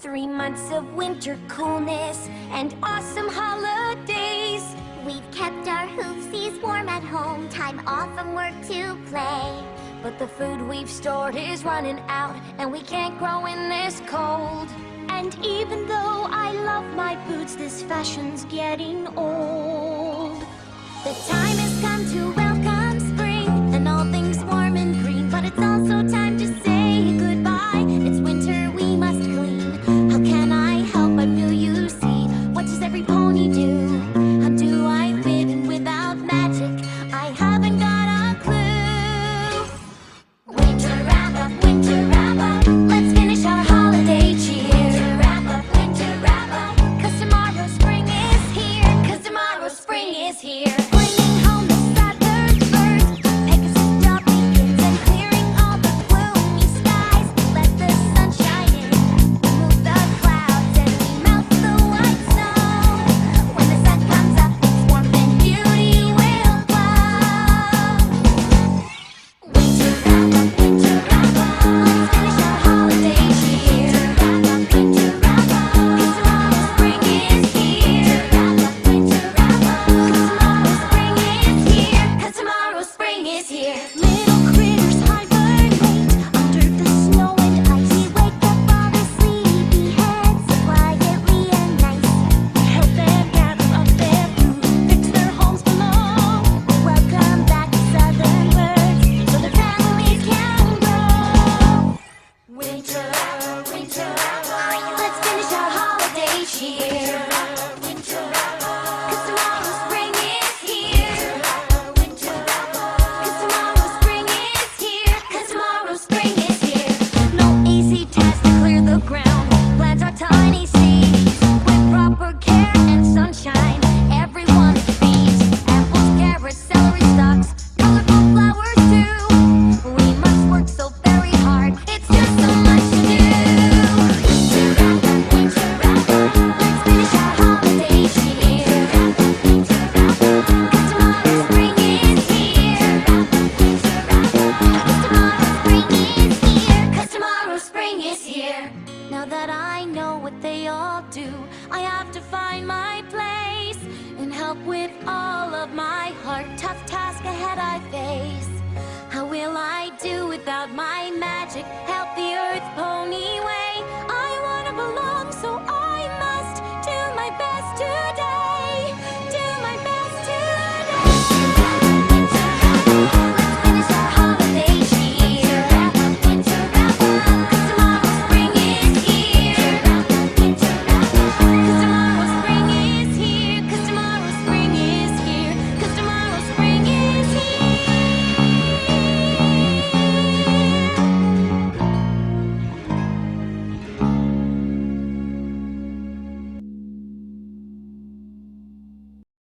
3 months of winter coolness and awesome holidays. We've kept our hoofsies warm at home, time off from work to play. But the food we've stored is running out, and we can't grow in this cold. And even though I love my boots, this fashion's getting old. The time has come to welcome spring and all things warm and green, but it's also time to say goodbye. It's winter, we must clean. How can I help but feel you see? What does every pony do? How do I fit in without magic? I haven't got a clue. Winter wrap up, let's finish our holiday cheer. Winter wrap up, 'cause tomorrow spring is here. 'Cause tomorrow spring is here. Bringing home the feathered birds, Pegasus begins and clearing all the gloomy skies. Let the sun shine in, remove the clouds, and we melt the white snow. When the sun comes up, its warmth and beauty will glow. Winter wrap up, let's finish our holiday cheer. Winter wrap up, 'cause tomorrow spring is here. Winter wrap up, 'cause tomorrow spring is here. Little critters hibernate under the snow and ice. We wake up all the sleepy heads so quietly and nice. We help them gather up their food, fix their homes below. We welcome back the southern birds so their families can grow. Winter, let's finish our holiday cheer. Winter, 'cause tomorrow spring is here. Winter, 'cause tomorrow spring is here. 'Cause tomorrow spring is here. No easy task to clear the ground. Plants are tiny seeds. With proper care and sunshine, everyone feeds. Apples, carrots, celery stalks, colorful flowers too. We must work so very hard. It's just so much to do. Winter wrap up, let's finish our holiday cheer. Winter wrap up, 'cause tomorrow spring is here. Winter wrap up, 'cause tomorrow spring is here. 'Cause tomorrow spring is here. Now that I know what they all do, I have to find my place and help with all of my heart. Tough task ahead I face. How will I do without my magic? Help the earth